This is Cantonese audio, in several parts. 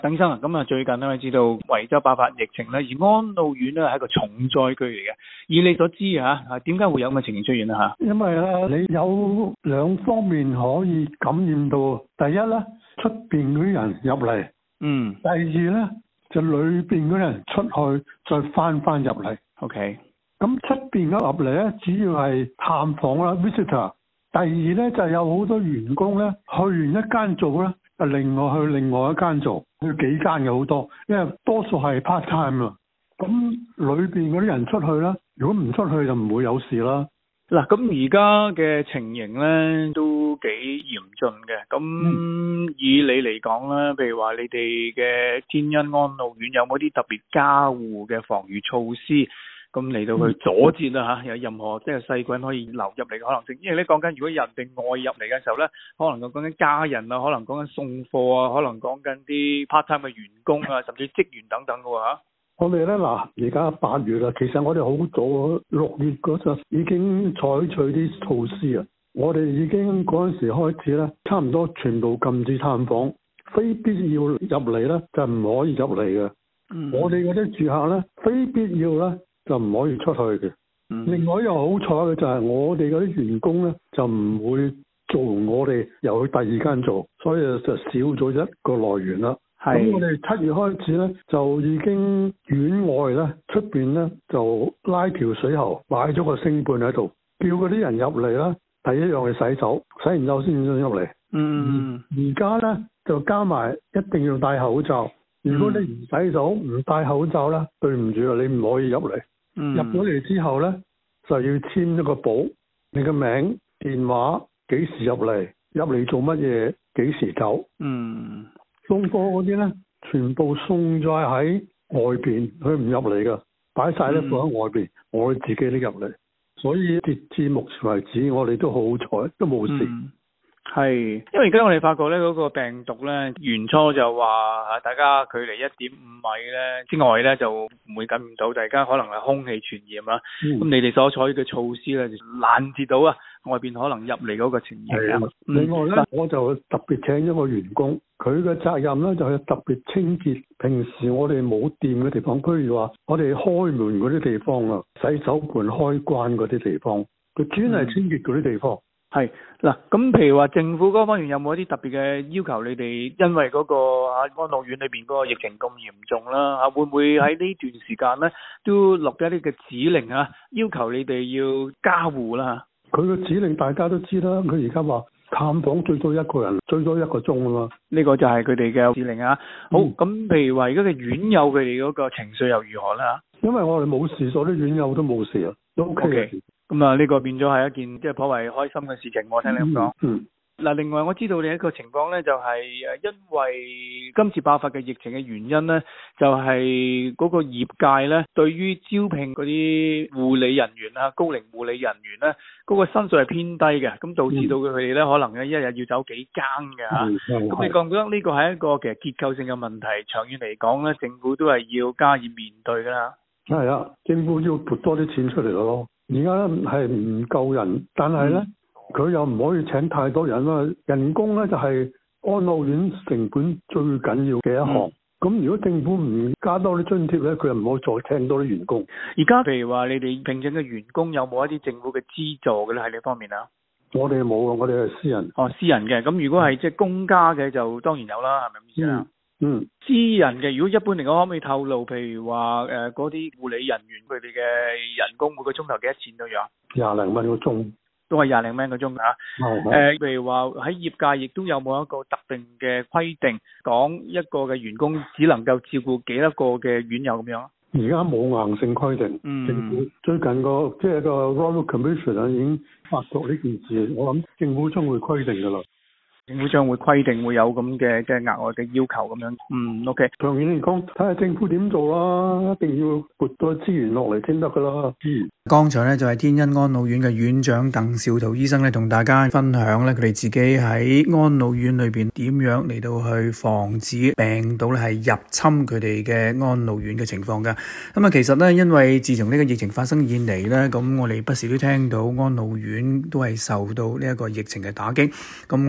鄧醫生啊，咁啊最近咧，我知道維州爆發疫情咧，而安老院咧係一個重災區嚟嘅。以你所知點解會有咁嘅情形出現啊？ 因為你有兩方面可以感染到。第一咧，出邊嗰啲人入嚟，第二咧就裏邊嗰啲人出去再翻入嚟。 OK。 咁出邊嗰入嚟咧，主要係探訪啦 ，visitor。第二咧就有好多員工咧，去完一間做咧，就另外去另外一間做，去幾間嘅好多，因為多數係 part time 啊。咁裏邊嗰啲人出去啦，如果唔出去就唔會有事啦。 嗱，咁而家嘅情形咧都幾嚴峻嘅。咁以你嚟講咧，譬如話你哋嘅天恩安老院有冇啲特別加護嘅防禦措施？咁嚟到去阻截啦有任何即係細菌可以流入嚟嘅可能性。因為咧講緊如果人哋外入嚟嘅時候咧，可能講緊家人啊，可能講緊送貨啊，可能講緊啲 part time 嘅員工啊，甚至職員等等嘅喎。 我哋咧嗱，而家8月啦，其實我哋好早6月嗰陣已經採取啲措施啊。我哋已經嗰陣時開始咧，差唔多全部禁止探訪，非必要入嚟咧就唔可以入嚟嘅。我哋嗰啲住客咧，非必要咧就唔可以出去嘅。另外一樣好彩嘅就係我哋嗰啲員工咧就唔會做我哋又去第二間做，所以就少咗一個來源啦。咁我哋7月開始咧就已經院外咧出邊咧就拉條水喉，擺咗個升盤喺度，叫嗰啲人入嚟啦，第一樣係洗手，洗完手先入嚟。而家咧就加埋一定要戴口罩。如果你唔洗手唔戴口罩咧，對唔住啊，你唔可以入嚟。入咗嚟之後咧就要簽一個簿，你嘅名、電話、幾時入嚟做乜嘢、幾時走。送貨嗰啲咧全部送咗喺外邊，佢唔入嚟噶，擺晒咧放喺外邊，我哋自己拎入嚟。所以截至目前為止，我哋都好彩，都冇事。 係，因為而家我哋發覺咧嗰個病毒咧，原初就話大家距離1.5米咧之外咧就唔會感染到，大家可能係空氣傳染啦。咁你哋所採取嘅措施咧，就攔截到外邊可能入嚟嗰個情形。 另外咧，我就特別請一個員工，佢嘅責任咧就係特別清潔平時我哋冇掂嘅地方，譬如話我哋開門嗰啲地方啊，洗手盆開關嗰啲地方，佢專係清潔嗰啲地方。 係嗱，咁譬如話政府嗰方面有冇一啲特別嘅要求你哋？因為嗰個安老院裏邊嗰個疫情咁嚴重啦，會唔會喺呢段時間咧都落咗一啲嘅指令要求你哋要加護啦？ 佢嘅指令大家都知啦，佢而家話探訪最多一個人，最多1個鐘啊嘛。呢個就係佢哋嘅指令好，咁譬如話而家嘅院友佢哋嗰個情緒又如何啦？ 因為我哋冇事，所有啲院友都冇事啊，都 OK 嘅。 咁啊，呢個變咗係一件即係頗為開心嘅事情，我聽你咁講。嗱，另外我知道你一個情況咧，就係因為今次爆發嘅疫情嘅原因咧，就係嗰個業界咧，對於招聘嗰啲護理人員高齡護理人員咧，嗰個薪水係偏低嘅，咁導致到佢哋咧可能一日要走幾間嘅咁你覺唔覺得呢個係一個其實結構性嘅問題？長遠嚟講咧，政府都係要加以面對㗎啦。係啊，政府要撥多啲錢出嚟咯。而家係唔夠人，但係咧佢又唔可以請太多人啦。人工咧就係安老院成本最緊要嘅一項。咁如果政府唔加多啲津貼咧，佢又唔可以再請多啲員工。而家譬如話你哋聘請嘅員工有冇一啲政府嘅資助嘅咧喺呢方面啊？我哋冇啊，我哋係私人。私人嘅，咁如果係即係公家嘅就當然有啦，係咪咁意思啊？私人嘅，如果一般嚟講，可唔可以透露，譬如話嗰啲護理人員佢哋嘅人工每個鐘頭幾多錢都有？20零蚊個鐘，都係20零蚊個鐘譬如話喺業界亦都有冇一個特定嘅規定，講一個嘅員工只能夠照顧幾多個嘅院友咁樣？而家冇硬性規定，政府最近即係個 Royal Commission 已經發覺呢件事，我諗政府將會規定㗎啦。政府將會規定會有咁嘅額外嘅要求咁樣。OK。長遠嚟講，睇下政府點做啦，一定要撥多資源落嚟先得噶啦。 剛才咧就係天恩安老院嘅院長鄧肇濤醫生咧，同大家分享咧佢哋自己喺安老院裏邊點樣嚟到去防止病毒咧係入侵佢哋嘅安老院嘅情況噶。咁啊，其實咧因為自從呢個疫情發生以嚟咧，咁我哋不時都聽到安老院都係受到呢一個疫情嘅打擊。咁按照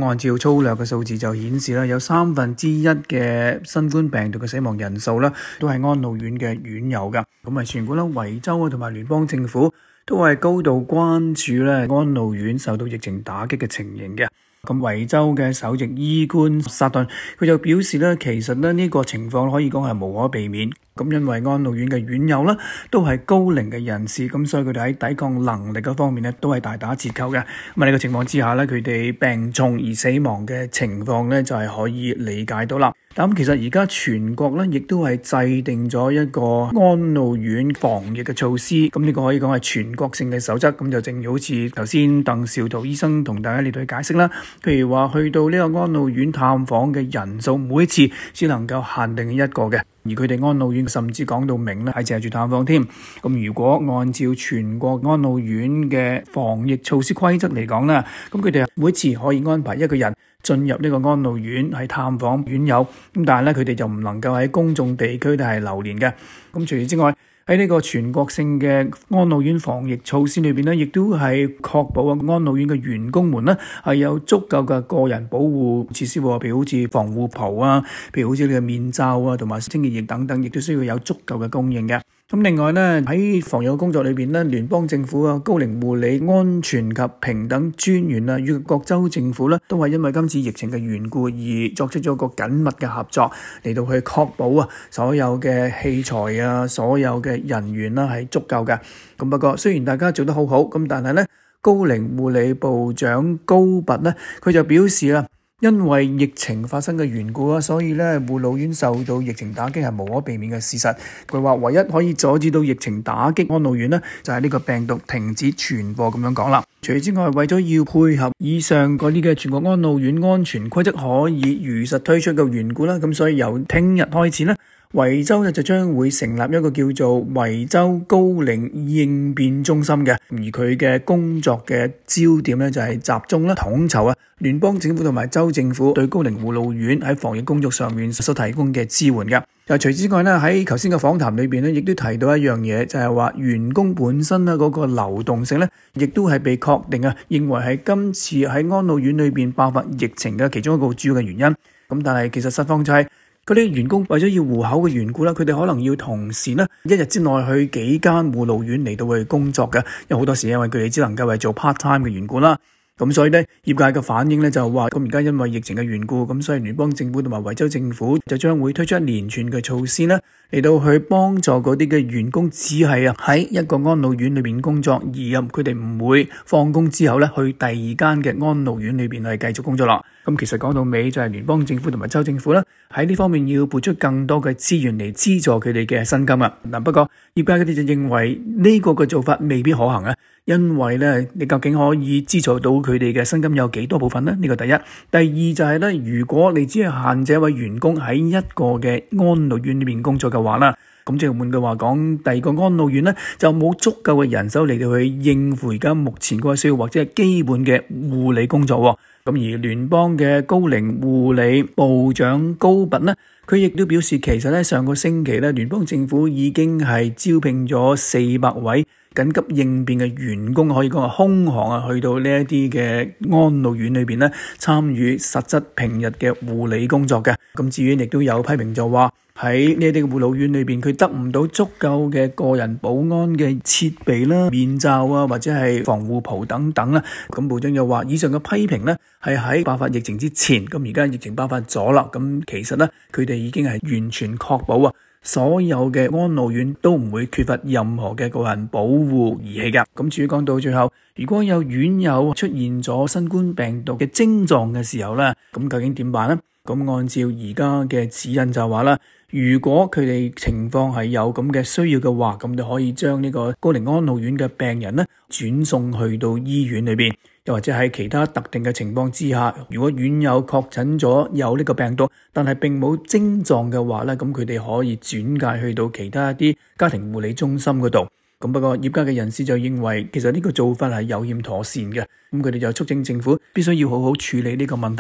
粗略嘅數字就顯示啦，有1/3嘅新冠病毒嘅死亡人數啦，都係安老院嘅院友噶。咁啊，全國啦、維州啊同埋聯邦政府都係高度關注咧安老院受到疫情打擊嘅情形嘅。咁維州嘅首席醫官薩頓佢就表示咧，其實咧呢個情況可以講係無可避免。咁因為安老院嘅院友啦，都係高齡嘅人士，咁所以佢哋喺抵抗能力嗰方面咧，都係大打折扣嘅。咁喺呢個情況之下咧，佢哋病重而死亡嘅情況咧，就係可以理解到啦。咁其實而家全國咧，亦都係制定咗一個安老院防疫嘅措施。咁呢個可以講係全國性嘅守則。咁就正如好似頭先鄧肇濤醫生同大家嚟到去解釋啦。譬如話去到呢個安老院探訪嘅人數，每一次只能夠限定一個嘅。而佢哋安老院甚至講到明咧，係借住探訪添。咁如果按照全國安老院嘅防疫措施規則嚟講啦，咁佢哋每次可以安排一個人進入呢個安老院係探訪院友。咁但係咧，佢哋就唔能夠喺公眾地區度係流連嘅。咁除此之外，喺呢個全國性嘅安老院防疫措施裏邊咧，亦都係確保安老院嘅員工們咧係有足夠嘅個人保護設施，譬如好似防護袍啊，譬如好似呢個面罩啊，同埋清潔液等等，亦都需要有足夠嘅供應嘅。咁另外咧，喺防疫工作裏邊咧，聯邦政府啊、高齡護理安全及平等專員啊，與各州政府咧，都係因為今次疫情嘅緣故而作出咗個緊密嘅合作，嚟到去確保啊所有嘅器材啊、所有嘅人員啦係足夠嘅。咁不過雖然大家做得好好，咁但係咧，高齡護理部長高拔咧，佢就表示啦，因為疫情發生嘅緣故啊，所以咧護老院受到疫情打擊係無可避免嘅事實。佢話唯一可以阻止到疫情打擊安老院呢，就係呢個病毒停止傳播咁樣講啦。除此之外，為咗要配合以上嗰啲嘅全國安老院安全規則可以如實推出嘅緣故啦，咁所以由聽日開始呢，維州就將會成立一個叫做維州高齡應變中心嘅，而佢嘅工作嘅焦點呢，就係集中啦統籌啊聯邦政府同埋州政府對高齡護老院喺防疫工作上面所提供嘅支援嘅。除此之外呢，喺頭先嘅訪談裏邊呢，亦都提到一樣嘢，就係話員工本身呢嗰個流動性呢，亦都係被確定啊，認為係今次喺安老院裏邊爆發疫情嘅其中一個主要嘅原因。咁但係其實實況就係嗰啲員工為咗要糊口嘅緣故啦，佢哋可能要同時呢一日之內去幾間護老院嚟到去工作嘅，因為好多時因為佢哋只能夠係做 part time 嘅緣故啦。咁所以呢，業界嘅反應呢就話，咁而家因為疫情嘅緣故，咁所以聯邦政府同埋維州政府就將會推出一連串嘅措施呢，嚟到去幫助嗰啲嘅員工只係喺一個安老院裏邊工作，而佢哋唔會放工之後呢去第二間嘅安老院裏邊去繼續工作啦。咁其實講到尾就係聯邦政府同埋州政府呢，喺呢方面要撥出更多嘅資源嚟資助佢哋嘅薪金啊。嗱，不過業界佢哋就認為呢個嘅做法未必可行啊，因為呢，你究竟可以資助到佢哋嘅薪金有幾多部分呢？呢個第一。第二就係呢，如果你只係限制一位員工喺一個嘅安老院裏面工作嘅話啦，咁即係換句話講，第二個安老院呢，就冇足夠嘅人手嚟到去應付而家目前嗰個需要或者係基本嘅護理工作喎。咁而聯邦嘅高齡護理部長高拔呢，佢亦都表示，其實咧上個星期咧，聯邦政府已經係招聘咗400位緊急應變嘅員工，可以講係空降啊，去到呢一啲嘅安老院裏邊咧，參與實質平日嘅護理工作嘅。咁至於亦都有批評就話，喺呢啲護老院裏邊，佢得唔到足夠嘅個人保安嘅設備啦、面罩啊，或者係防護袍等等啦。咁部長又話，以上嘅批評呢係喺爆發疫情之前，咁而家疫情爆發咗啦。咁其實呢，佢哋已經係完全確保啊，所有嘅安老院都唔會缺乏任何嘅個人保護儀器噶。咁至於講到最後，如果有院友出現咗新冠病毒嘅症狀嘅時候呢，咁究竟點辦呢？咁按照而家嘅指引就話啦，如果佢哋情況係有咁嘅需要嘅話，咁就可以將呢個高齡安老院嘅病人呢轉送去到醫院裏邊，又或者喺其他特定嘅情況之下，如果院友確診咗有呢個病毒，但係並冇症狀嘅話呢，咁佢哋可以轉介去到其他一啲家庭護理中心嗰度。咁不過業界嘅人士就認為，其實呢個做法係有欠妥善嘅，咁佢哋就促請政府必須要好好處理呢個問題，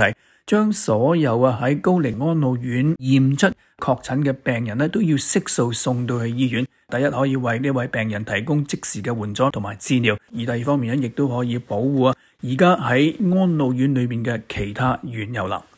將所有喺高齡安老院驗出確診嘅病人都要悉數送到去醫院。第一，可以為呢位病人提供即時嘅援助同埋治療，而第二方面亦都可以保護而家喺安老院裏面嘅其他院友啦。